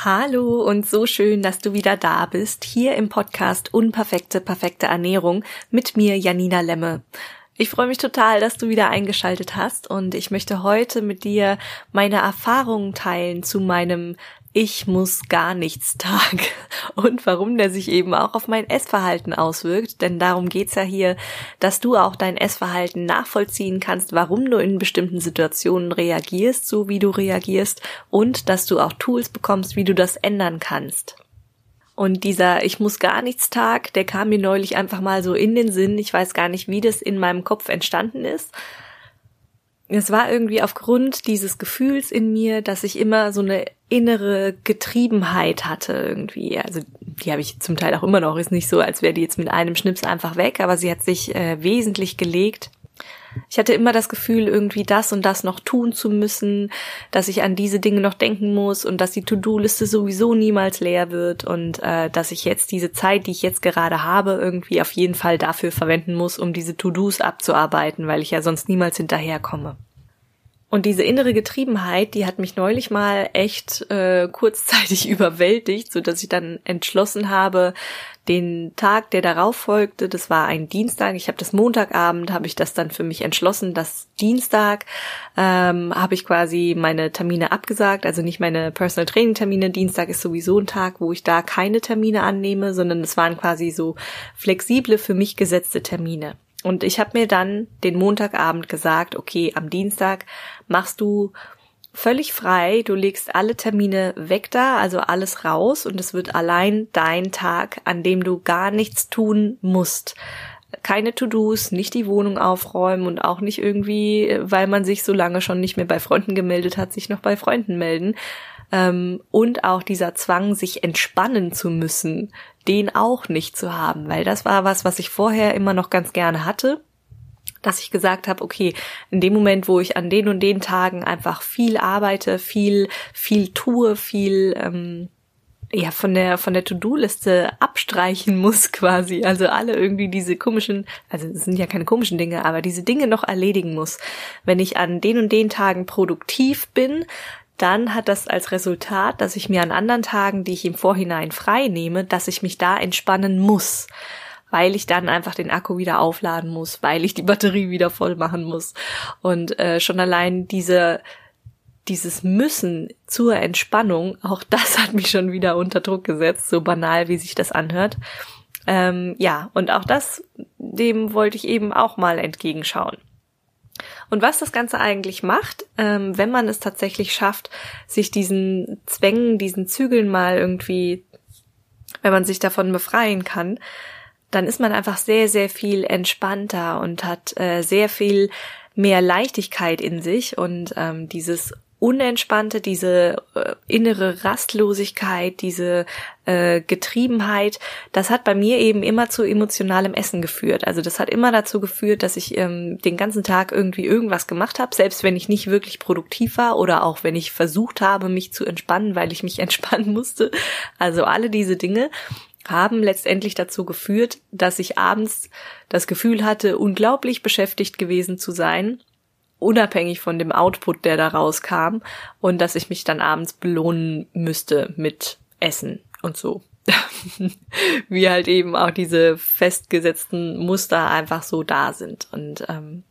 Hallo und so schön, dass du wieder da bist, hier im Podcast Unperfekte, perfekte Ernährung mit mir, Janina Lemme. Ich freue mich total, dass du wieder eingeschaltet hast und ich möchte heute mit dir meine Erfahrungen teilen zu meinem Ich muss gar nichts Tag und warum der sich eben auch auf mein Essverhalten auswirkt, denn darum geht's ja hier, dass du auch dein Essverhalten nachvollziehen kannst, warum du in bestimmten Situationen reagierst, so wie du reagierst und dass du auch Tools bekommst, wie du das ändern kannst. Und dieser Ich muss gar nichts Tag, der kam mir neulich einfach mal so in den Sinn. Ich weiß gar nicht, wie das in meinem Kopf entstanden ist. Es war irgendwie aufgrund dieses Gefühls in mir, dass ich immer so eine innere Getriebenheit hatte irgendwie. Also die habe ich zum Teil auch immer noch. Ist nicht so, als wäre die jetzt mit einem Schnips einfach weg, aber sie hat sich wesentlich gelegt. Ich hatte immer das Gefühl, irgendwie das und das noch tun zu müssen, dass ich an diese Dinge noch denken muss und dass die To-Do-Liste sowieso niemals leer wird und dass ich jetzt diese Zeit, die ich jetzt gerade habe, irgendwie auf jeden Fall dafür verwenden muss, um diese To-Dos abzuarbeiten, weil ich ja sonst niemals hinterherkomme. Und diese innere Getriebenheit, die hat mich neulich mal echt kurzzeitig überwältigt, so dass ich dann entschlossen habe, den Tag, der darauf folgte, das war ein Dienstag, ich habe das Montagabend, habe ich das dann für mich entschlossen, dass Dienstag habe ich quasi meine Termine abgesagt, also nicht meine Personal Training Termine, Dienstag ist sowieso ein Tag, wo ich da keine Termine annehme, sondern es waren quasi so flexible, für mich gesetzte Termine. Und ich habe mir dann den Montagabend gesagt, okay, am Dienstag machst du völlig frei, du legst alle Termine weg da, also alles raus und es wird allein dein Tag, an dem du gar nichts tun musst. Keine To-Dos, nicht die Wohnung aufräumen und auch nicht irgendwie, weil man sich so lange schon nicht mehr bei Freunden gemeldet hat, sich noch bei Freunden melden. Und auch dieser Zwang, sich entspannen zu müssen, den auch nicht zu haben, weil das war was ich vorher immer noch ganz gerne hatte, dass ich gesagt habe, okay, in dem Moment, wo ich an den und den Tagen einfach viel arbeite, viel tue, viel von der To-Do-Liste abstreichen muss quasi, also alle irgendwie diese komischen, also es sind ja keine komischen Dinge, aber diese Dinge noch erledigen muss. Wenn ich an den und den Tagen produktiv bin, dann hat das als Resultat, dass ich mir an anderen Tagen, die ich im Vorhinein frei nehme, dass ich mich da entspannen muss, weil ich dann einfach den Akku wieder aufladen muss, weil ich die Batterie wieder voll machen muss. Und schon allein dieses Müssen zur Entspannung, auch das hat mich schon wieder unter Druck gesetzt, so banal, wie sich das anhört. Und auch dem wollte ich eben auch mal entgegenschauen. Und was das Ganze eigentlich macht, wenn man es tatsächlich schafft, sich diesen Zwängen, diesen Zügeln mal irgendwie, wenn man sich davon befreien kann, dann ist man einfach sehr, sehr viel entspannter und hat sehr viel mehr Leichtigkeit in sich und dieses Unentspannte, diese innere Rastlosigkeit, diese Getriebenheit, das hat bei mir eben immer zu emotionalem Essen geführt. Also das hat immer dazu geführt, dass ich den ganzen Tag irgendwie irgendwas gemacht habe, selbst wenn ich nicht wirklich produktiv war oder auch wenn ich versucht habe, mich zu entspannen, weil ich mich entspannen musste. Also alle diese Dinge haben letztendlich dazu geführt, dass ich abends das Gefühl hatte, unglaublich beschäftigt gewesen zu sein, unabhängig von dem Output, der da rauskam, und dass ich mich dann abends belohnen müsste mit Essen und so. Wie halt eben auch diese festgesetzten Muster einfach so da sind. Und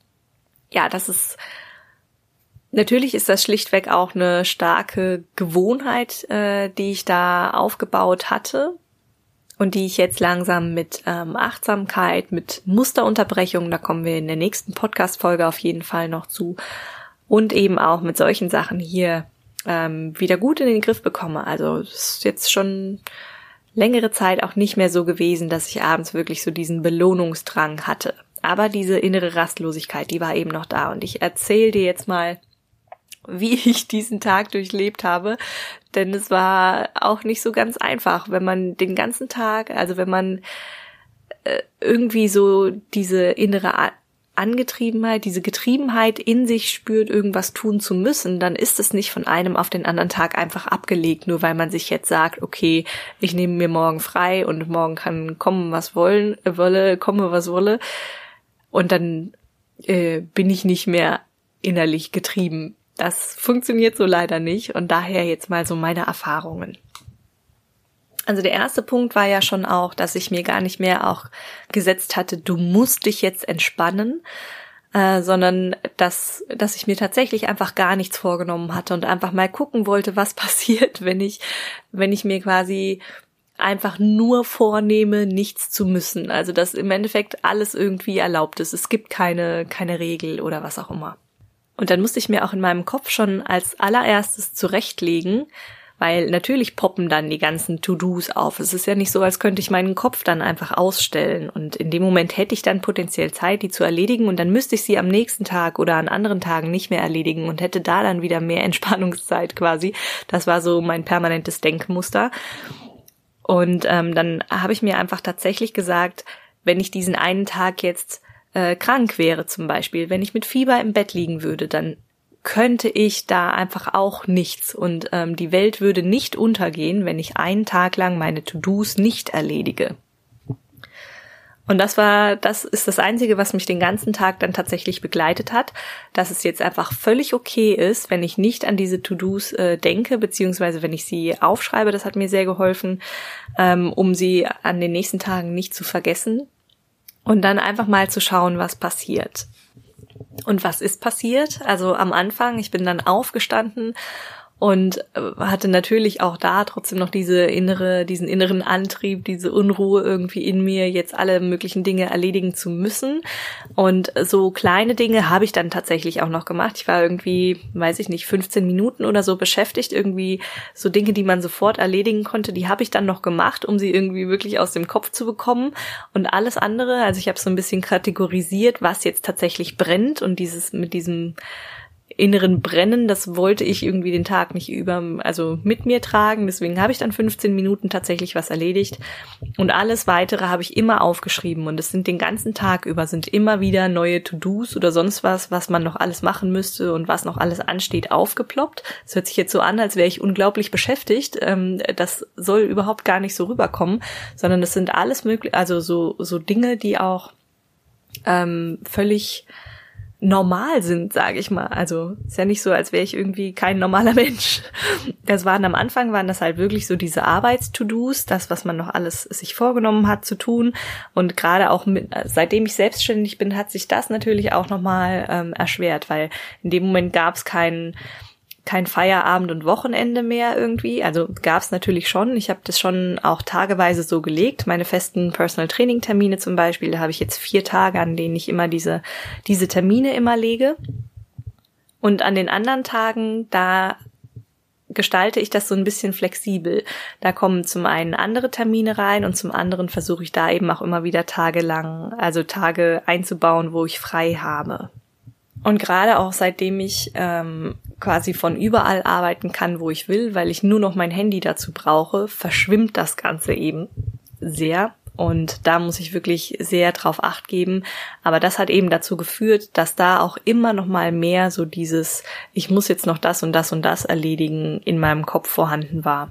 natürlich ist das schlichtweg auch eine starke Gewohnheit, die ich da aufgebaut hatte und die ich jetzt langsam mit Achtsamkeit, mit Musterunterbrechung, da kommen wir in der nächsten Podcast-Folge auf jeden Fall noch zu, und eben auch mit solchen Sachen hier wieder gut in den Griff bekomme. Also es ist jetzt schon längere Zeit auch nicht mehr so gewesen, dass ich abends wirklich so diesen Belohnungsdrang hatte. Aber diese innere Rastlosigkeit, die war eben noch da. Und ich erzähle dir jetzt mal, wie ich diesen Tag durchlebt habe, denn es war auch nicht so ganz einfach, wenn man den ganzen Tag, also wenn man irgendwie so diese innere Angetriebenheit, diese Getriebenheit in sich spürt, irgendwas tun zu müssen, dann ist es nicht von einem auf den anderen Tag einfach abgelegt, nur weil man sich jetzt sagt, okay, ich nehme mir morgen frei und morgen kann kommen, was komme, was wolle, und dann bin ich nicht mehr innerlich getrieben. Das funktioniert so leider nicht und daher jetzt mal so meine Erfahrungen. Also der erste Punkt war ja schon auch, dass ich mir gar nicht mehr auch gesetzt hatte, du musst dich jetzt entspannen, sondern dass ich mir tatsächlich einfach gar nichts vorgenommen hatte und einfach mal gucken wollte, was passiert, wenn ich mir quasi einfach nur vornehme, nichts zu müssen. Also dass im Endeffekt alles irgendwie erlaubt ist. Es gibt keine Regel oder was auch immer. Und dann musste ich mir auch in meinem Kopf schon als allererstes zurechtlegen, weil natürlich poppen dann die ganzen To-Dos auf. Es ist ja nicht so, als könnte ich meinen Kopf dann einfach ausstellen. Und in dem Moment hätte ich dann potenziell Zeit, die zu erledigen. Und dann müsste ich sie am nächsten Tag oder an anderen Tagen nicht mehr erledigen und hätte da dann wieder mehr Entspannungszeit quasi. Das war so mein permanentes Denkmuster. Und dann habe ich mir einfach tatsächlich gesagt, wenn ich diesen einen Tag jetzt krank wäre zum Beispiel, wenn ich mit Fieber im Bett liegen würde, dann könnte ich da einfach auch nichts und die Welt würde nicht untergehen, wenn ich einen Tag lang meine To-Dos nicht erledige. Und das ist das Einzige, was mich den ganzen Tag dann tatsächlich begleitet hat, dass es jetzt einfach völlig okay ist, wenn ich nicht an diese To-Dos denke, beziehungsweise wenn ich sie aufschreibe. Das hat mir sehr geholfen, um sie an den nächsten Tagen nicht zu vergessen und dann einfach mal zu schauen, was passiert. Und was ist passiert? Also am Anfang, ich bin dann aufgestanden und hatte natürlich auch da trotzdem noch diesen inneren Antrieb, diese Unruhe irgendwie in mir, jetzt alle möglichen Dinge erledigen zu müssen. Und so kleine Dinge habe ich dann tatsächlich auch noch gemacht. Ich war irgendwie, 15 Minuten oder so beschäftigt. Irgendwie so Dinge, die man sofort erledigen konnte, die habe ich dann noch gemacht, um sie irgendwie wirklich aus dem Kopf zu bekommen. Und alles andere, also ich habe so ein bisschen kategorisiert, was jetzt tatsächlich brennt und mit diesem inneren Brennen, das wollte ich irgendwie den Tag nicht mit mir tragen, deswegen habe ich dann 15 Minuten tatsächlich was erledigt und alles Weitere habe ich immer aufgeschrieben und es sind den ganzen Tag über sind immer wieder neue To-Dos oder sonst was man noch alles machen müsste und was noch alles ansteht, aufgeploppt. Es hört sich jetzt so an, als wäre ich unglaublich beschäftigt, das soll überhaupt gar nicht so rüberkommen, sondern es sind alles möglich, also so Dinge, die auch völlig normal sind, sage ich mal. Also ist ja nicht so, als wäre ich irgendwie kein normaler Mensch. Am Anfang waren das halt wirklich so diese Arbeits-To-Dos, das, was man noch alles sich vorgenommen hat zu tun. Und gerade auch seitdem ich selbstständig bin, hat sich das natürlich auch nochmal erschwert, weil in dem Moment gab es kein Feierabend und Wochenende mehr irgendwie. Also gab es natürlich schon. Ich habe das schon auch tageweise so gelegt. Meine festen Personal Training Termine zum Beispiel, da habe ich jetzt 4 Tage, an denen ich immer diese Termine immer lege. Und an den anderen Tagen, da gestalte ich das so ein bisschen flexibel. Da kommen zum einen andere Termine rein und zum anderen versuche ich da eben auch immer wieder Tage einzubauen, wo ich frei habe. Und gerade auch seitdem ich quasi von überall arbeiten kann, wo ich will, weil ich nur noch mein Handy dazu brauche, verschwimmt das Ganze eben sehr. Und da muss ich wirklich sehr drauf Acht geben. Aber das hat eben dazu geführt, dass da auch immer noch mal mehr so dieses, ich muss jetzt noch das und das und das erledigen, in meinem Kopf vorhanden war.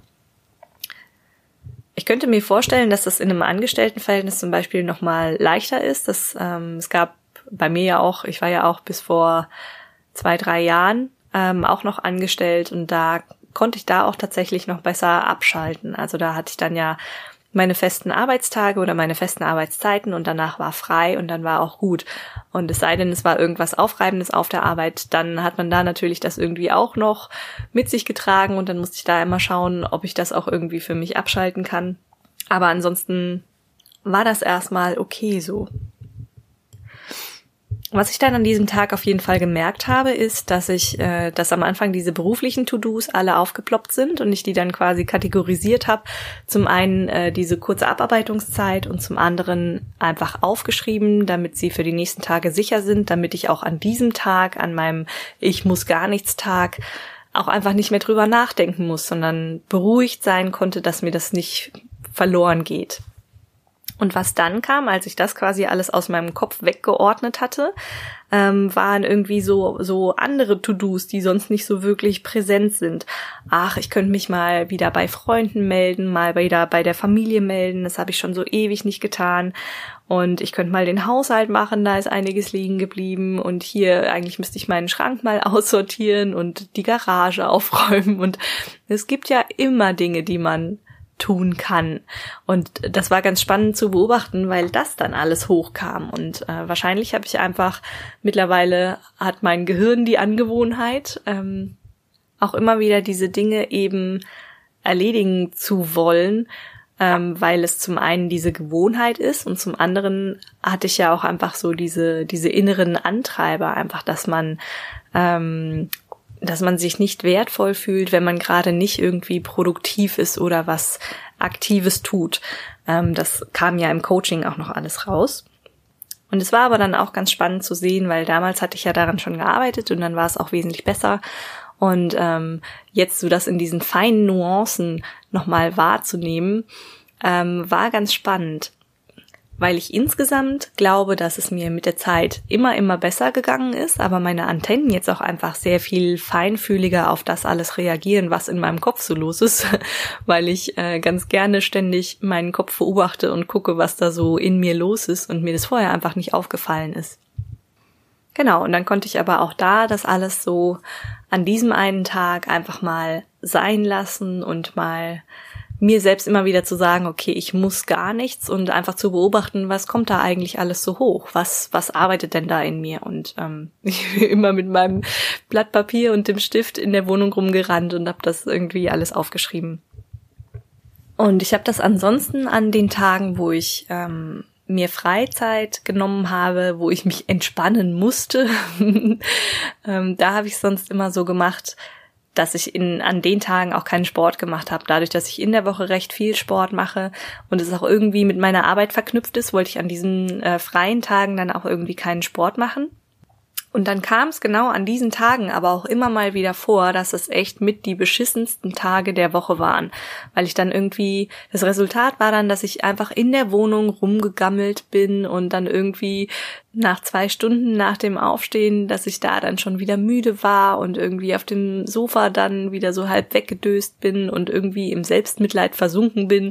Ich könnte mir vorstellen, dass das in einem Angestelltenverhältnis zum Beispiel noch mal leichter ist. Es gab bei mir ja auch, ich war ja auch bis vor 2-3 Jahren auch noch angestellt und da konnte ich da auch tatsächlich noch besser abschalten. Also da hatte ich dann ja meine festen Arbeitstage oder meine festen Arbeitszeiten und danach war frei und dann war auch gut. Und es sei denn, es war irgendwas Aufreibendes auf der Arbeit, dann hat man da natürlich das irgendwie auch noch mit sich getragen und dann musste ich da immer schauen, ob ich das auch irgendwie für mich abschalten kann. Aber ansonsten war das erstmal okay so. Was ich dann an diesem Tag auf jeden Fall gemerkt habe, ist, dass am Anfang diese beruflichen To-Dos alle aufgeploppt sind und ich die dann quasi kategorisiert habe. Zum einen diese kurze Abarbeitungszeit und zum anderen einfach aufgeschrieben, damit sie für die nächsten Tage sicher sind, damit ich auch an diesem Tag, an meinem Ich-muss-gar-nichts-Tag auch einfach nicht mehr drüber nachdenken muss, sondern beruhigt sein konnte, dass mir das nicht verloren geht. Und was dann kam, als ich das quasi alles aus meinem Kopf weggeordnet hatte, waren irgendwie so andere To-Dos, die sonst nicht so wirklich präsent sind. Ach, ich könnte mich mal wieder bei Freunden melden, mal wieder bei der Familie melden, das habe ich schon so ewig nicht getan. Und ich könnte mal den Haushalt machen, da ist einiges liegen geblieben. Und hier, eigentlich müsste ich meinen Schrank mal aussortieren und die Garage aufräumen. Und es gibt ja immer Dinge, die man tun kann. Und das war ganz spannend zu beobachten, weil das dann alles hochkam. Und wahrscheinlich habe ich einfach, mittlerweile hat mein Gehirn die Angewohnheit, auch immer wieder diese Dinge eben erledigen zu wollen, weil es zum einen diese Gewohnheit ist und zum anderen hatte ich ja auch einfach so diese inneren Antreiber, einfach, dass man sich nicht wertvoll fühlt, wenn man gerade nicht irgendwie produktiv ist oder was Aktives tut. Das kam ja im Coaching auch noch alles raus. Und es war aber dann auch ganz spannend zu sehen, weil damals hatte ich ja daran schon gearbeitet und dann war es auch wesentlich besser. Und jetzt so das in diesen feinen Nuancen nochmal wahrzunehmen, war ganz spannend, weil ich insgesamt glaube, dass es mir mit der Zeit immer besser gegangen ist, aber meine Antennen jetzt auch einfach sehr viel feinfühliger auf das alles reagieren, was in meinem Kopf so los ist, weil ich ganz gerne ständig meinen Kopf beobachte und gucke, was da so in mir los ist und mir das vorher einfach nicht aufgefallen ist. Genau, und dann konnte ich aber auch da das alles so an diesem einen Tag einfach mal sein lassen und mal mir selbst immer wieder zu sagen, okay, ich muss gar nichts und einfach zu beobachten, was kommt da eigentlich alles so hoch, was arbeitet denn da in mir und ich bin immer mit meinem Blatt Papier und dem Stift in der Wohnung rumgerannt und habe das irgendwie alles aufgeschrieben. Und ich habe das ansonsten an den Tagen, wo ich mir Freizeit genommen habe, wo ich mich entspannen musste, da habe ich sonst immer so gemacht, dass ich an den Tagen auch keinen Sport gemacht habe. Dadurch, dass ich in der Woche recht viel Sport mache und es auch irgendwie mit meiner Arbeit verknüpft ist, wollte ich an diesen freien Tagen dann auch irgendwie keinen Sport machen. Und dann kam es genau an diesen Tagen aber auch immer mal wieder vor, dass es echt mit die beschissensten Tage der Woche waren. Weil ich dann irgendwie, das Resultat war dann, dass ich einfach in der Wohnung rumgegammelt bin und dann irgendwie nach 2 Stunden nach dem Aufstehen, dass ich da dann schon wieder müde war und irgendwie auf dem Sofa dann wieder so halb weggedöst bin und irgendwie im Selbstmitleid versunken bin,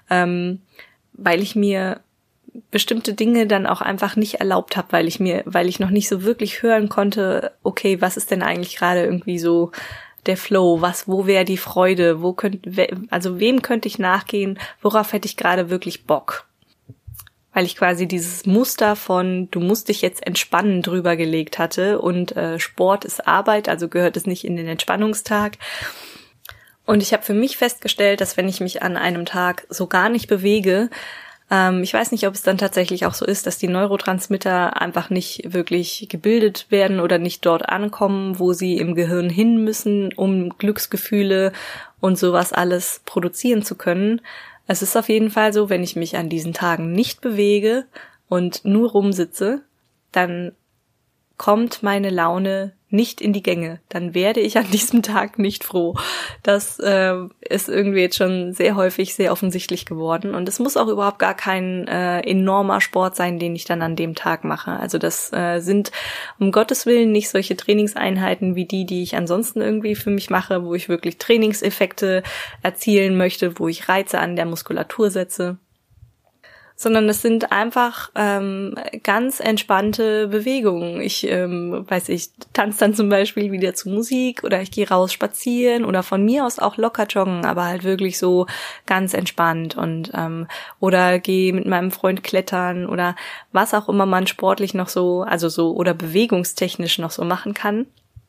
weil ich mir bestimmte Dinge dann auch einfach nicht erlaubt habe, weil ich noch nicht so wirklich hören konnte, okay, was ist denn eigentlich gerade irgendwie so der Flow, wo wäre die Freude, wem könnte ich nachgehen, worauf hätte ich gerade wirklich Bock? Weil ich quasi dieses Muster von du musst dich jetzt entspannen drüber gelegt hatte und Sport ist Arbeit, also gehört es nicht in den Entspannungstag. Und ich habe für mich festgestellt, dass wenn ich mich an einem Tag so gar nicht bewege, ich weiß nicht, ob es dann tatsächlich auch so ist, dass die Neurotransmitter einfach nicht wirklich gebildet werden oder nicht dort ankommen, wo sie im Gehirn hin müssen, um Glücksgefühle und sowas alles produzieren zu können. Es ist auf jeden Fall so, wenn ich mich an diesen Tagen nicht bewege und nur rumsitze, dann kommt meine Laune nicht in die Gänge, dann werde ich an diesem Tag nicht froh. Das ist irgendwie jetzt schon sehr häufig sehr offensichtlich geworden und es muss auch überhaupt gar kein enormer Sport sein, den ich dann an dem Tag mache. Also das sind um Gottes Willen nicht solche Trainingseinheiten wie die ich ansonsten irgendwie für mich mache, wo ich wirklich Trainingseffekte erzielen möchte, wo ich Reize an der Muskulatur setze. Sondern es sind einfach ganz entspannte Bewegungen. Ich tanze dann zum Beispiel wieder zu Musik oder ich gehe raus spazieren oder von mir aus auch locker joggen, aber halt wirklich so ganz entspannt und oder gehe mit meinem Freund klettern oder was auch immer man sportlich noch so, also so oder bewegungstechnisch noch so machen kann.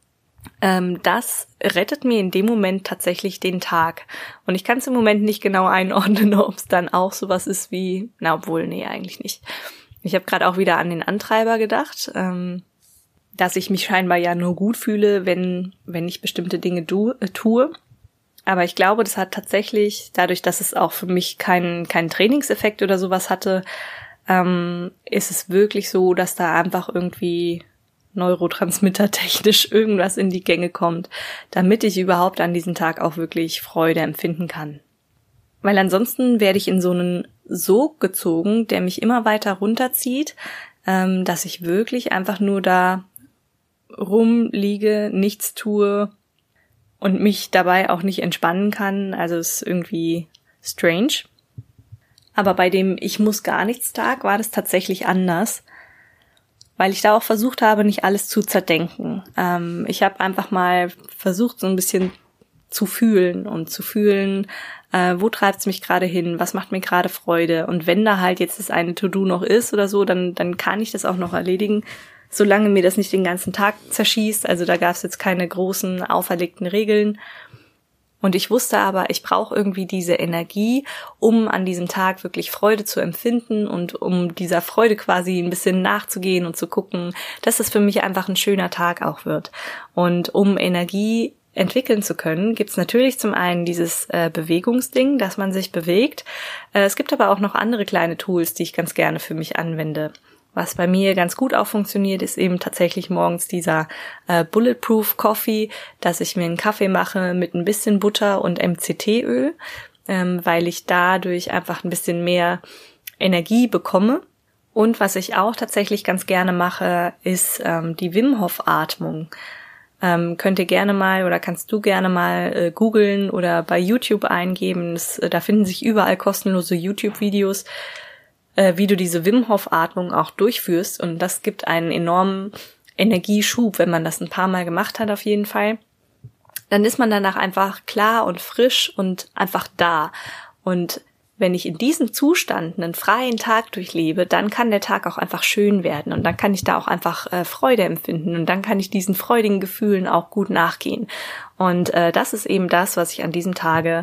Das rettet mir in dem Moment tatsächlich den Tag. Und ich kann es im Moment nicht genau einordnen, ob es dann auch sowas ist wie, eigentlich nicht. Ich habe gerade auch wieder an den Antreiber gedacht, dass ich mich scheinbar ja nur gut fühle, wenn ich bestimmte Dinge tue. Aber ich glaube, das hat tatsächlich, dadurch, dass es auch für mich keinen Trainingseffekt oder sowas hatte, ist es wirklich so, dass da einfach irgendwie neurotransmittertechnisch irgendwas in die Gänge kommt, damit ich überhaupt an diesem Tag auch wirklich Freude empfinden kann. Weil ansonsten werde ich in so einen Sog gezogen, der mich immer weiter runterzieht, dass ich wirklich einfach nur da rumliege, nichts tue und mich dabei auch nicht entspannen kann. Also es ist irgendwie strange. Aber bei dem Ich muss gar nichts Tag war das tatsächlich anders, weil ich da auch versucht habe, nicht alles zu zerdenken. Ich habe einfach mal versucht, so ein bisschen zu fühlen, wo treibt's mich gerade hin, was macht mir gerade Freude. Und wenn da halt jetzt das eine To-Do noch ist oder so, dann kann ich das auch noch erledigen, solange mir das nicht den ganzen Tag zerschießt. Also da gab's jetzt keine großen auferlegten Regeln. Und ich wusste aber, ich brauche irgendwie diese Energie, um an diesem Tag wirklich Freude zu empfinden und um dieser Freude quasi ein bisschen nachzugehen und zu gucken, dass es für mich einfach ein schöner Tag auch wird. Und um Energie entwickeln zu können, gibt's natürlich zum einen dieses Bewegungsding, dass man sich bewegt. Es gibt aber auch noch andere kleine Tools, die ich ganz gerne für mich anwende. Was bei mir ganz gut auch funktioniert, ist eben tatsächlich morgens dieser Bulletproof Coffee, dass ich mir einen Kaffee mache mit ein bisschen Butter und MCT-Öl, weil ich dadurch einfach ein bisschen mehr Energie bekomme. Und was ich auch tatsächlich ganz gerne mache, ist die Wim Hof Atmung. Könnt ihr gerne mal oder kannst du gerne mal googeln oder bei YouTube eingeben. Da finden sich überall kostenlose YouTube-Videos, wie du diese Wim Hof Atmung auch durchführst, und das gibt einen enormen Energieschub, wenn man das ein paar Mal gemacht hat auf jeden Fall. Dann ist man danach einfach klar und frisch und einfach da. Und wenn ich in diesem Zustand einen freien Tag durchlebe, dann kann der Tag auch einfach schön werden und dann kann ich da auch einfach Freude empfinden und dann kann ich diesen freudigen Gefühlen auch gut nachgehen. Und das ist eben das, was ich an diesem Tag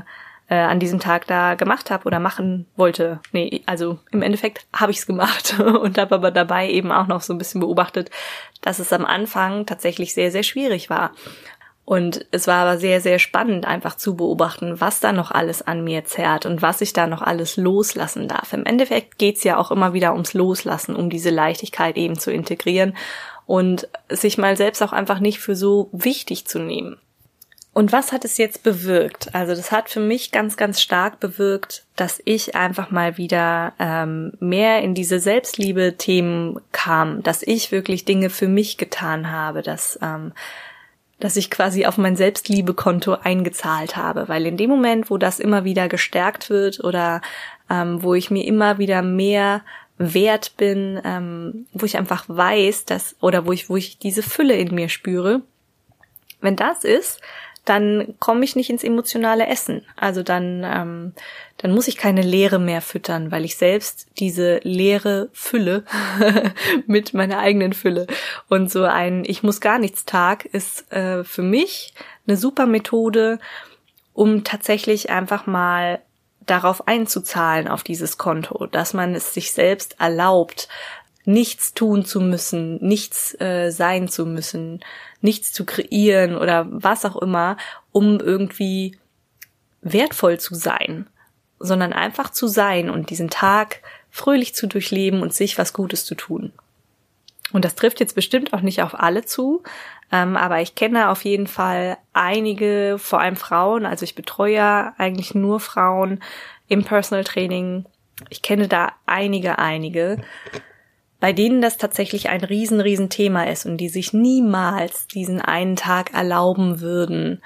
da gemacht habe oder machen wollte. Nee, also im Endeffekt habe ich es gemacht und habe aber dabei eben auch noch so ein bisschen beobachtet, dass es am Anfang tatsächlich sehr, sehr schwierig war. Und es war aber sehr, sehr spannend, einfach zu beobachten, was da noch alles an mir zerrt und was ich da noch alles loslassen darf. Im Endeffekt geht's ja auch immer wieder ums Loslassen, um diese Leichtigkeit eben zu integrieren und sich mal selbst auch einfach nicht für so wichtig zu nehmen. Und was hat es jetzt bewirkt? Also das hat für mich ganz, ganz stark bewirkt, dass ich einfach mal wieder mehr in diese Selbstliebe-Themen kam, dass ich wirklich Dinge für mich getan habe, dass ich quasi auf mein Selbstliebe-Konto eingezahlt habe. Weil in dem Moment, wo das immer wieder gestärkt wird oder wo ich mir immer wieder mehr wert bin, wo ich einfach weiß, wo ich diese Fülle in mir spüre, wenn das ist, dann komme ich nicht ins emotionale Essen. Also dann muss ich keine Leere mehr füttern, weil ich selbst diese Leere fülle mit meiner eigenen Fülle. Und so ein Ich-muss-gar-nichts-Tag ist für mich eine super Methode, um tatsächlich einfach mal darauf einzuzahlen, auf dieses Konto, dass man es sich selbst erlaubt, nichts tun zu müssen, nichts sein zu müssen, nichts zu kreieren oder was auch immer, um irgendwie wertvoll zu sein, sondern einfach zu sein und diesen Tag fröhlich zu durchleben und sich was Gutes zu tun. Und das trifft jetzt bestimmt auch nicht auf alle zu, aber ich kenne auf jeden Fall einige, vor allem Frauen, also ich betreue ja eigentlich nur Frauen im Personal Training. Ich kenne da einige, bei denen das tatsächlich ein riesen Thema ist und die sich niemals diesen einen Tag erlauben würden,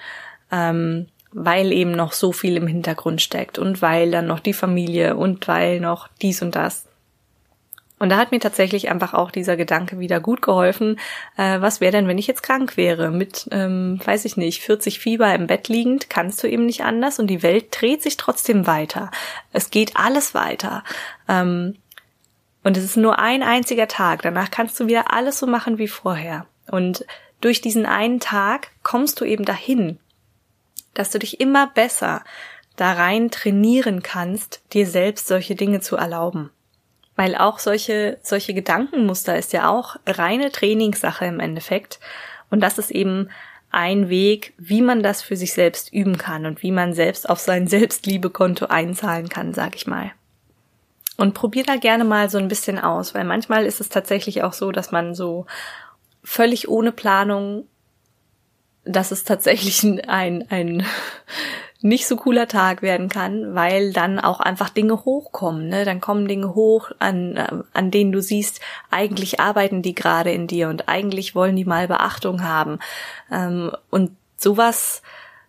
weil eben noch so viel im Hintergrund steckt und weil dann noch die Familie und weil noch dies und das. Und da hat mir tatsächlich einfach auch dieser Gedanke wieder gut geholfen, was wäre denn, wenn ich jetzt krank wäre, mit, 40 Fieber im Bett liegend, kannst du eben nicht anders und die Welt dreht sich trotzdem weiter. Es geht alles weiter. Und es ist nur ein einziger Tag. Danach kannst du wieder alles so machen wie vorher. Und durch diesen einen Tag kommst du eben dahin, dass du dich immer besser da rein trainieren kannst, dir selbst solche Dinge zu erlauben. Weil auch solche Gedankenmuster ist ja auch reine Trainingssache im Endeffekt. Und das ist eben ein Weg, wie man das für sich selbst üben kann und wie man selbst auf sein Selbstliebekonto einzahlen kann, sag ich mal. Und probier da gerne mal so ein bisschen aus, weil manchmal ist es tatsächlich auch so, dass man so völlig ohne Planung, dass es tatsächlich ein nicht so cooler Tag werden kann, weil dann auch einfach Dinge hochkommen, ne? Dann kommen Dinge hoch, an denen du siehst, eigentlich arbeiten die gerade in dir und eigentlich wollen die mal Beachtung haben. Und sowas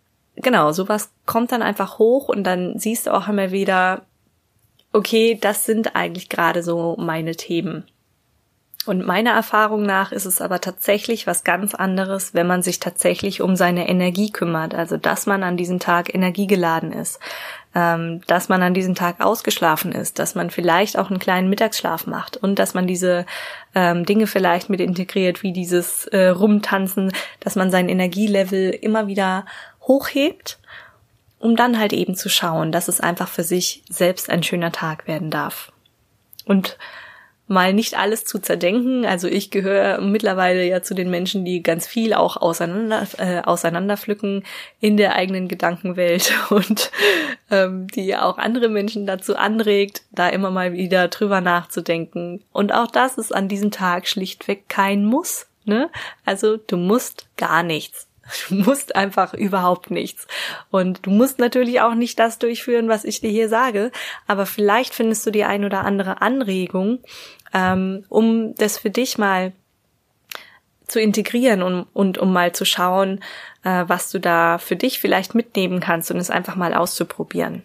kommt dann einfach hoch und dann siehst du auch immer wieder, okay, das sind eigentlich gerade so meine Themen. Und meiner Erfahrung nach ist es aber tatsächlich was ganz anderes, wenn man sich tatsächlich um seine Energie kümmert, also dass man an diesem Tag energiegeladen ist. dass man an diesem Tag ausgeschlafen ist, dass man vielleicht auch einen kleinen Mittagsschlaf macht und dass man diese Dinge vielleicht mit integriert, wie dieses Rumtanzen, dass man sein Energielevel immer wieder hochhebt, um dann halt eben zu schauen, dass es einfach für sich selbst ein schöner Tag werden darf. Und mal nicht alles zu zerdenken. Also ich gehöre mittlerweile ja zu den Menschen, die ganz viel auch auseinanderpflücken in der eigenen Gedankenwelt und die auch andere Menschen dazu anregt, da immer mal wieder drüber nachzudenken. Und auch das ist an diesem Tag schlichtweg kein Muss, ne? Also du musst gar nichts. Du musst einfach überhaupt nichts. Und du musst natürlich auch nicht das durchführen, was ich dir hier sage, aber vielleicht findest du die ein oder andere Anregung, um das für dich mal zu integrieren und um mal zu schauen, was du da für dich vielleicht mitnehmen kannst und es einfach mal auszuprobieren.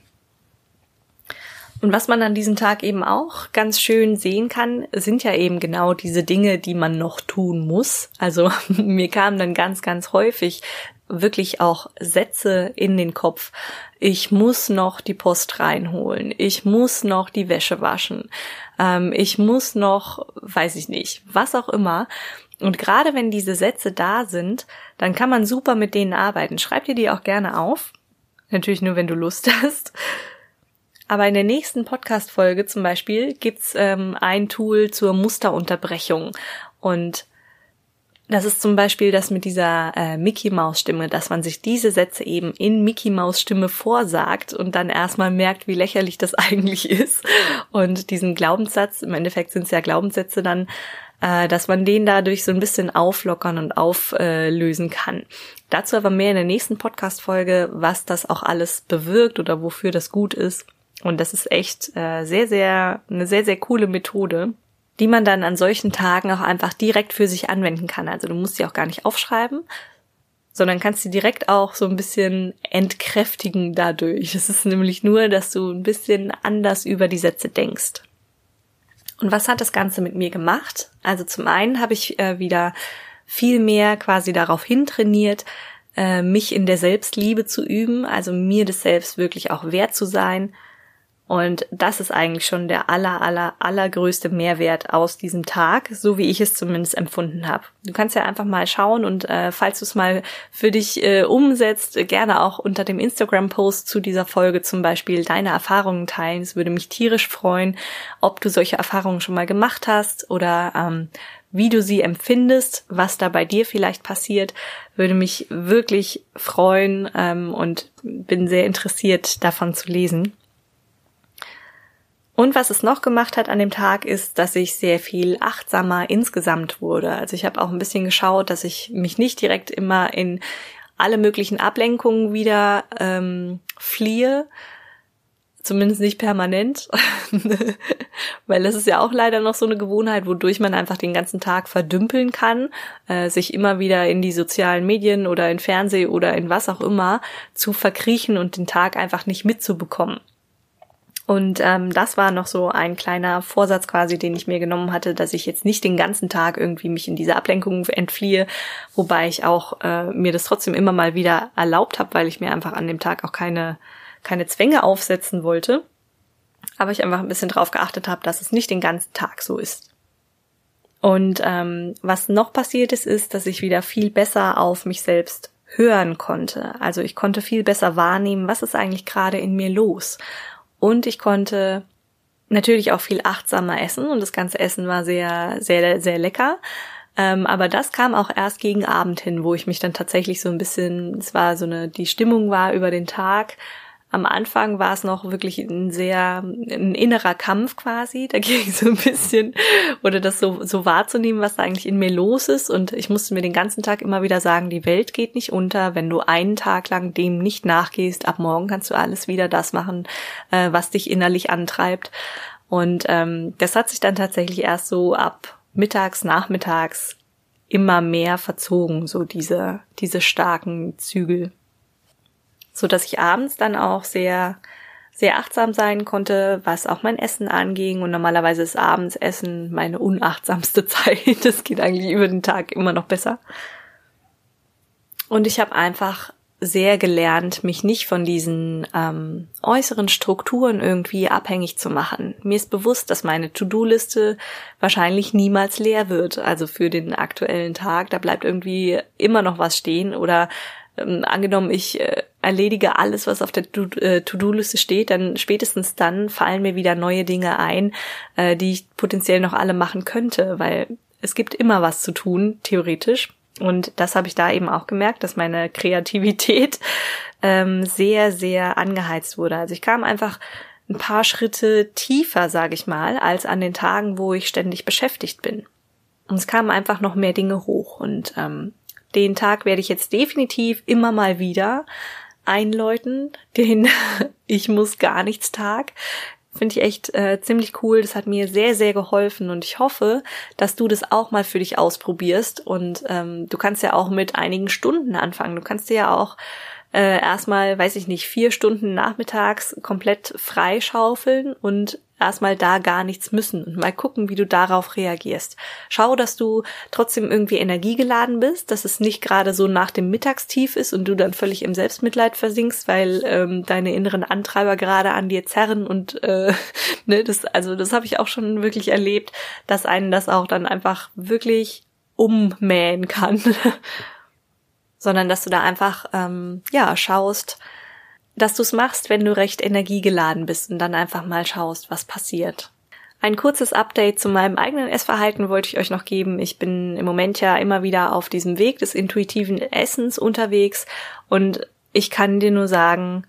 Und was man an diesem Tag eben auch ganz schön sehen kann, sind ja eben genau diese Dinge, die man noch tun muss. Also mir kamen dann ganz, ganz häufig wirklich auch Sätze in den Kopf. Ich muss noch die Post reinholen. Ich muss noch die Wäsche waschen. Ich muss noch, weiß ich nicht, was auch immer. Und gerade wenn diese Sätze da sind, dann kann man super mit denen arbeiten. Schreib dir die auch gerne auf. Natürlich nur, wenn du Lust hast. Aber in der nächsten Podcast-Folge zum Beispiel gibt's ein Tool zur Musterunterbrechung. Und das ist zum Beispiel das mit dieser Mickey-Maus-Stimme, dass man sich diese Sätze eben in Mickey-Maus-Stimme vorsagt und dann erstmal merkt, wie lächerlich das eigentlich ist. Und diesen Glaubenssatz, im Endeffekt sind es ja Glaubenssätze dann, dass man den dadurch so ein bisschen auflockern und auflösen kann. Dazu aber mehr in der nächsten Podcast-Folge, was das auch alles bewirkt oder wofür das gut ist. Und das ist echt eine sehr, sehr coole Methode, die man dann an solchen Tagen auch einfach direkt für sich anwenden kann. Also du musst sie auch gar nicht aufschreiben, sondern kannst sie direkt auch so ein bisschen entkräftigen dadurch. Es ist nämlich nur, dass du ein bisschen anders über die Sätze denkst. Und was hat das Ganze mit mir gemacht? Also zum einen habe ich wieder viel mehr quasi darauf hintrainiert, mich in der Selbstliebe zu üben, also mir des Selbst wirklich auch wert zu sein. Und das ist eigentlich schon der allergrößte Mehrwert aus diesem Tag, so wie ich es zumindest empfunden habe. Du kannst ja einfach mal schauen und falls du es mal für dich umsetzt, gerne auch unter dem Instagram-Post zu dieser Folge zum Beispiel deine Erfahrungen teilen. Es würde mich tierisch freuen, ob du solche Erfahrungen schon mal gemacht hast oder wie du sie empfindest, was da bei dir vielleicht passiert, würde mich wirklich freuen und bin sehr interessiert, davon zu lesen. Und was es noch gemacht hat an dem Tag ist, dass ich sehr viel achtsamer insgesamt wurde. Also ich habe auch ein bisschen geschaut, dass ich mich nicht direkt immer in alle möglichen Ablenkungen wieder fliehe, zumindest nicht permanent, weil das ist ja auch leider noch so eine Gewohnheit, wodurch man einfach den ganzen Tag verdümpeln kann, sich immer wieder in die sozialen Medien oder in Fernsehen oder in was auch immer zu verkriechen und den Tag einfach nicht mitzubekommen. Und das war noch so ein kleiner Vorsatz quasi, den ich mir genommen hatte, dass ich jetzt nicht den ganzen Tag irgendwie mich in diese Ablenkung entfliehe, wobei ich auch mir das trotzdem immer mal wieder erlaubt habe, weil ich mir einfach an dem Tag auch keine Zwänge aufsetzen wollte, aber ich einfach ein bisschen drauf geachtet habe, dass es nicht den ganzen Tag so ist. Und was noch passiert ist, dass ich wieder viel besser auf mich selbst hören konnte. Also ich konnte viel besser wahrnehmen, was ist eigentlich gerade in mir los. Und ich konnte natürlich auch viel achtsamer essen und das ganze Essen war sehr, sehr, sehr lecker. Aber das kam auch erst gegen Abend hin, wo ich mich dann tatsächlich so ein bisschen, die Stimmung war über den Tag. Am Anfang war es noch wirklich ein innerer Kampf quasi, dagegen so ein bisschen, oder das so wahrzunehmen, was da eigentlich in mir los ist. Und ich musste mir den ganzen Tag immer wieder sagen, die Welt geht nicht unter, wenn du einen Tag lang dem nicht nachgehst. Ab morgen kannst du alles wieder das machen, was dich innerlich antreibt. Und das hat sich dann tatsächlich erst so ab nachmittags immer mehr verzogen, so diese starken Zügel. So dass ich abends dann auch sehr, sehr achtsam sein konnte, was auch mein Essen anging. Und normalerweise ist Abendsessen meine unachtsamste Zeit. Das geht eigentlich über den Tag immer noch besser. Und ich habe einfach sehr gelernt, mich nicht von diesen äußeren Strukturen irgendwie abhängig zu machen. Mir ist bewusst, dass meine To-Do-Liste wahrscheinlich niemals leer wird, also für den aktuellen Tag. Da bleibt irgendwie immer noch was stehen oder angenommen, ich erledige alles, was auf der To-Do-Liste steht, dann spätestens dann fallen mir wieder neue Dinge ein, die ich potenziell noch alle machen könnte, weil es gibt immer was zu tun, theoretisch. Und das habe ich da eben auch gemerkt, dass meine Kreativität sehr, sehr angeheizt wurde. Also ich kam einfach ein paar Schritte tiefer, sage ich mal, als an den Tagen, wo ich ständig beschäftigt bin. Und es kamen einfach noch mehr Dinge hoch. Und den Tag werde ich jetzt definitiv immer mal wieder einläuten, den Ich muss gar nichts Tag. Finde ich echt ziemlich cool. Das hat mir sehr, sehr geholfen und ich hoffe, dass du das auch mal für dich ausprobierst und du kannst ja auch mit einigen Stunden anfangen. Du kannst dir ja auch erstmal, weiß ich nicht, 4 Stunden nachmittags komplett freischaufeln und erstmal da gar nichts müssen und mal gucken, wie du darauf reagierst. Schau, dass du trotzdem irgendwie energiegeladen bist, dass es nicht gerade so nach dem Mittagstief ist und du dann völlig im Selbstmitleid versinkst, weil deine inneren Antreiber gerade an dir zerren und das habe ich auch schon wirklich erlebt, dass einen das auch dann einfach wirklich ummähen kann. Sondern dass du da einfach schaust, dass du es machst, wenn du recht energiegeladen bist und dann einfach mal schaust, was passiert. Ein kurzes Update zu meinem eigenen Essverhalten wollte ich euch noch geben. Ich bin im Moment ja immer wieder auf diesem Weg des intuitiven Essens unterwegs und ich kann dir nur sagen,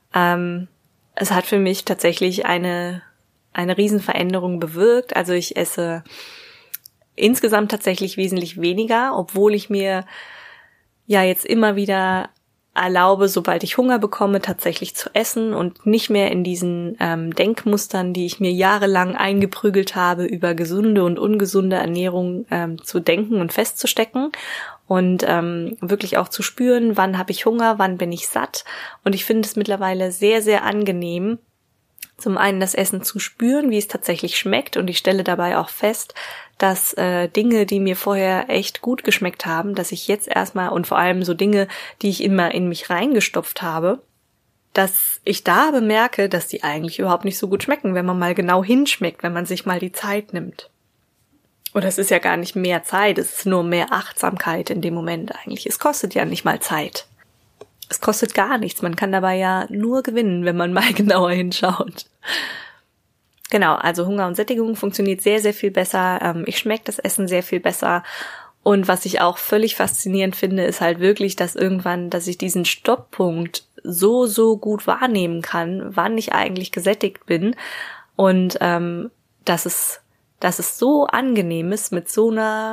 es hat für mich tatsächlich eine Riesenveränderung bewirkt. Also ich esse insgesamt tatsächlich wesentlich weniger, obwohl ich mir ja jetzt immer wieder erlaube, sobald ich Hunger bekomme, tatsächlich zu essen und nicht mehr in diesen Denkmustern, die ich mir jahrelang eingeprügelt habe, über gesunde und ungesunde Ernährung zu denken und festzustecken und wirklich auch zu spüren, wann habe ich Hunger, wann bin ich satt. Und ich finde es mittlerweile sehr, sehr angenehm, zum einen das Essen zu spüren, wie es tatsächlich schmeckt und ich stelle dabei auch fest, dass Dinge, die mir vorher echt gut geschmeckt haben, dass ich jetzt erstmal und vor allem so Dinge, die ich immer in mich reingestopft habe, dass ich da bemerke, dass die eigentlich überhaupt nicht so gut schmecken, wenn man mal genau hinschmeckt, wenn man sich mal die Zeit nimmt. Oder es ist ja gar nicht mehr Zeit, es ist nur mehr Achtsamkeit in dem Moment eigentlich. Es kostet ja nicht mal Zeit. Es kostet gar nichts. Man kann dabei ja nur gewinnen, wenn man mal genauer hinschaut. Genau, also Hunger und Sättigung funktioniert sehr, sehr viel besser. Ich schmecke das Essen sehr viel besser. Und was ich auch völlig faszinierend finde, ist halt wirklich, dass ich diesen Stopppunkt so gut wahrnehmen kann, wann ich eigentlich gesättigt bin. Und dass es so angenehm ist, mit so einer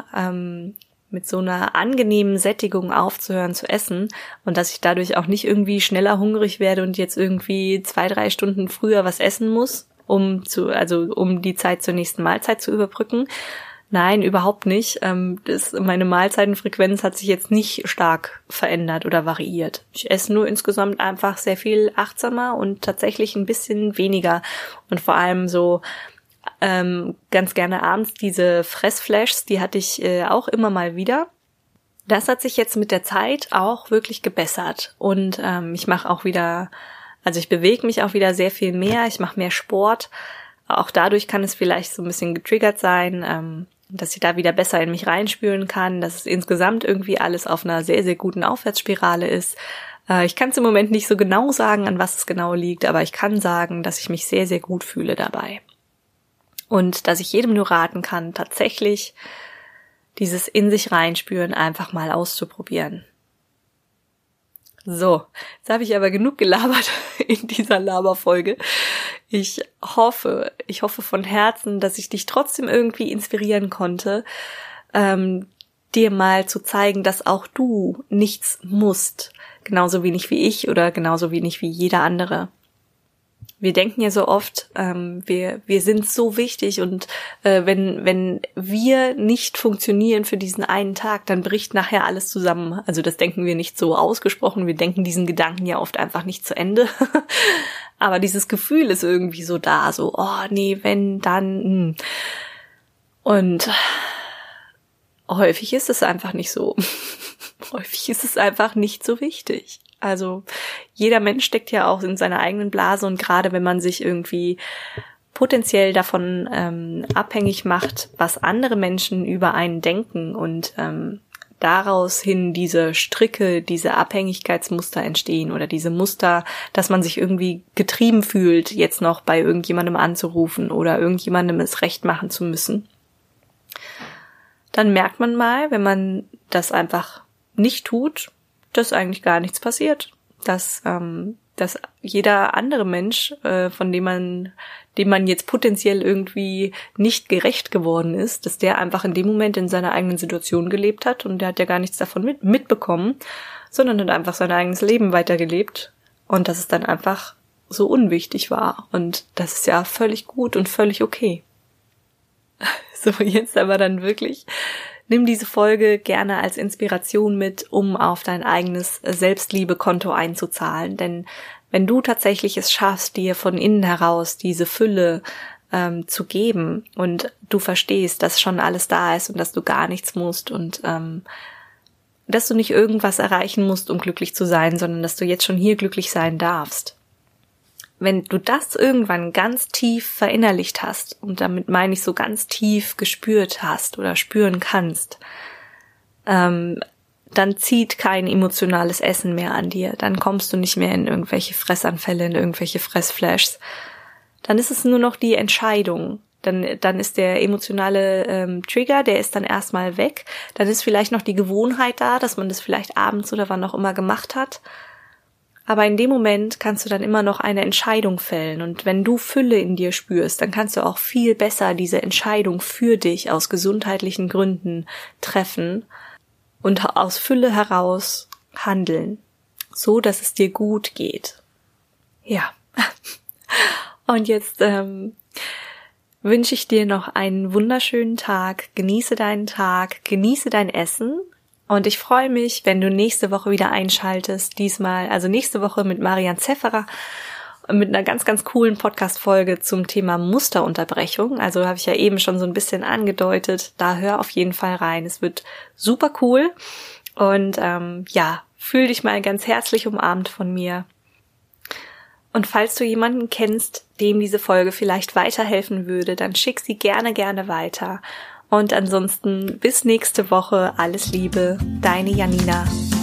angenehmen Sättigung aufzuhören zu essen und dass ich dadurch auch nicht irgendwie schneller hungrig werde und jetzt irgendwie 2-3 Stunden früher was essen muss, um die Zeit zur nächsten Mahlzeit zu überbrücken. Nein, überhaupt nicht. Meine Mahlzeitenfrequenz hat sich jetzt nicht stark verändert oder variiert. Ich esse nur insgesamt einfach sehr viel achtsamer und tatsächlich ein bisschen weniger und vor allem so ganz gerne abends diese Fressflashs, die hatte ich auch immer mal wieder. Das hat sich jetzt mit der Zeit auch wirklich gebessert und ich bewege mich auch wieder sehr viel mehr, ich mache mehr Sport. Auch dadurch kann es vielleicht so ein bisschen getriggert sein, dass ich da wieder besser in mich reinspüren kann, dass es insgesamt irgendwie alles auf einer sehr, sehr guten Aufwärtsspirale ist. Ich kann es im Moment nicht so genau sagen, an was es genau liegt, aber ich kann sagen, dass ich mich sehr, sehr gut fühle dabei. Und dass ich jedem nur raten kann, tatsächlich dieses in sich reinspüren einfach mal auszuprobieren. So, jetzt habe ich aber genug gelabert in dieser Laberfolge. Ich hoffe von Herzen, dass ich dich trotzdem irgendwie inspirieren konnte, dir mal zu zeigen, dass auch du nichts musst, genauso wenig wie ich oder genauso wenig wie jeder andere. Wir denken ja so oft, wir sind so wichtig und wenn wir nicht funktionieren für diesen einen Tag, dann bricht nachher alles zusammen. Also das denken wir nicht so ausgesprochen, wir denken diesen Gedanken ja oft einfach nicht zu Ende. Aber dieses Gefühl ist irgendwie so da, so, oh nee, wenn, dann. Und häufig ist es einfach nicht so. Häufig ist es einfach nicht so wichtig. Also jeder Mensch steckt ja auch in seiner eigenen Blase und gerade wenn man sich irgendwie potenziell davon abhängig macht, was andere Menschen über einen denken und daraus hin diese Stricke, diese Abhängigkeitsmuster entstehen oder diese Muster, dass man sich irgendwie getrieben fühlt, jetzt noch bei irgendjemandem anzurufen oder irgendjemandem es recht machen zu müssen. Dann merkt man mal, wenn man das einfach nicht tut, dass eigentlich gar nichts passiert. Dass jeder andere Mensch, von dem man jetzt potenziell irgendwie nicht gerecht geworden ist, dass der einfach in dem Moment in seiner eigenen Situation gelebt hat und der hat ja gar nichts davon mitbekommen, sondern hat einfach sein eigenes Leben weitergelebt und dass es dann einfach so unwichtig war. Und das ist ja völlig gut und völlig okay. So, jetzt aber dann wirklich, nimm diese Folge gerne als Inspiration mit, um auf dein eigenes Selbstliebekonto einzuzahlen. Denn wenn du tatsächlich es schaffst, dir von innen heraus diese Fülle zu geben und du verstehst, dass schon alles da ist und dass du gar nichts musst und dass du nicht irgendwas erreichen musst, um glücklich zu sein, sondern dass du jetzt schon hier glücklich sein darfst. Wenn du das irgendwann ganz tief verinnerlicht hast, und damit meine ich so ganz tief gespürt hast oder spüren kannst, dann zieht kein emotionales Essen mehr an dir. Dann kommst du nicht mehr in irgendwelche Fressanfälle, in irgendwelche Fressflashs. Dann ist es nur noch die Entscheidung. Dann ist der emotionale Trigger, der ist dann erstmal weg. Dann ist vielleicht noch die Gewohnheit da, dass man das vielleicht abends oder wann auch immer gemacht hat. Aber in dem Moment kannst du dann immer noch eine Entscheidung fällen. Und wenn du Fülle in dir spürst, dann kannst du auch viel besser diese Entscheidung für dich aus gesundheitlichen Gründen treffen und aus Fülle heraus handeln, so dass es dir gut geht. Ja. Und jetzt wünsche ich dir noch einen wunderschönen Tag. Genieße deinen Tag, genieße dein Essen. Und ich freue mich, wenn du nächste Woche wieder einschaltest. Diesmal, also nächste Woche mit Marian Zefferer, mit einer ganz, ganz coolen Podcast-Folge zum Thema Musterunterbrechung. Also habe ich ja eben schon so ein bisschen angedeutet. Da hör auf jeden Fall rein. Es wird super cool. Und fühl dich mal ganz herzlich umarmt von mir. Und falls du jemanden kennst, dem diese Folge vielleicht weiterhelfen würde, dann schick sie gerne, gerne weiter. Und ansonsten bis nächste Woche. Alles Liebe, deine Janina.